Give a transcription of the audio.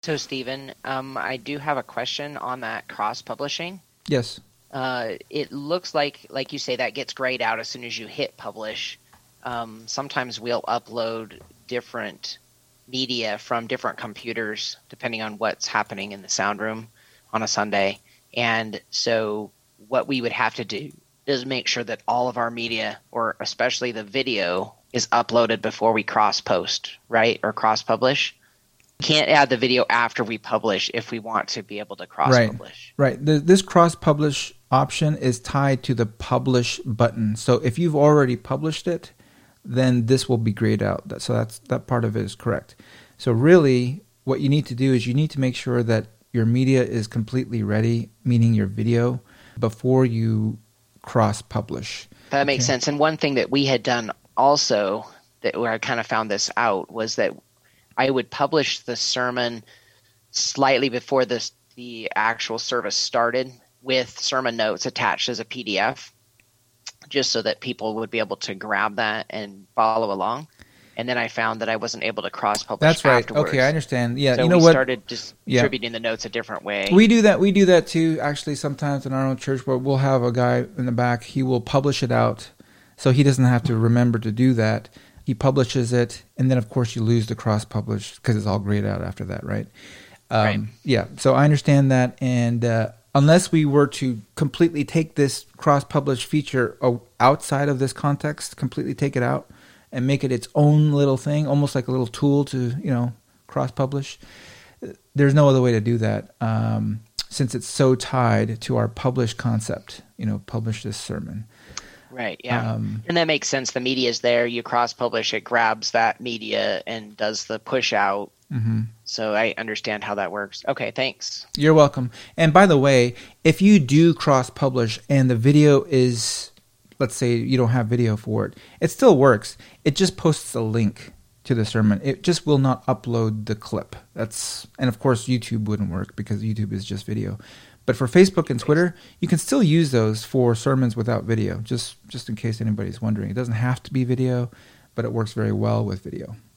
So, Stephen, I do have a question on that cross-publishing. Yes. It looks like you say, that gets grayed out as soon as you hit publish. Sometimes we'll upload different media from different computers, depending on what's happening in the sound room on a Sunday. And so what we would have to do is make sure that all of our media, or especially the video, is uploaded before we cross-post, right? Or cross-publish. Can't add the video after we publish if we want to be able to cross-publish. Right. This cross-publish option is tied to the publish button. So if you've already published it, then this will be grayed out. So that part of it is correct. So really, what you need to do is you need to make sure that your media is completely ready, meaning your video, before you cross-publish. That makes sense. And one thing that we had done also, where I kind of found this out, was that I would publish the sermon slightly before the actual service started, with sermon notes attached as a PDF, just so that people would be able to grab that and follow along. And then I found that I wasn't able to cross-publish. That's right. Afterwards. Okay, I understand. Yeah, so you know we what? started just distributing the notes a different way. We do that. We do that too. Actually, sometimes in our own church, where we'll have a guy in the back. He will publish it out, so he doesn't have to remember to do that. He publishes it, and then of course you lose the cross-publish because it's all grayed out after that, right? Right. Yeah. So I understand that, and unless we were to completely take this cross-publish feature outside of this context, completely take it out and make it its own little thing, almost like a little tool to cross-publish, there's no other way to do that, since it's so tied to our publish concept. Publish this sermon. Right, yeah. And that makes sense. The media is there. You cross-publish, it grabs that media and does the push out. Mm-hmm. So I understand how that works. Okay, thanks. You're welcome. And by the way, if you do cross-publish and the video is, let's say you don't have video for it, it still works. It just posts a link to the sermon. It just will not upload the clip. And of course, YouTube wouldn't work because YouTube is just video. But for Facebook and Twitter, you can still use those for sermons without video, just in case anybody's wondering. It doesn't have to be video, but it works very well with video.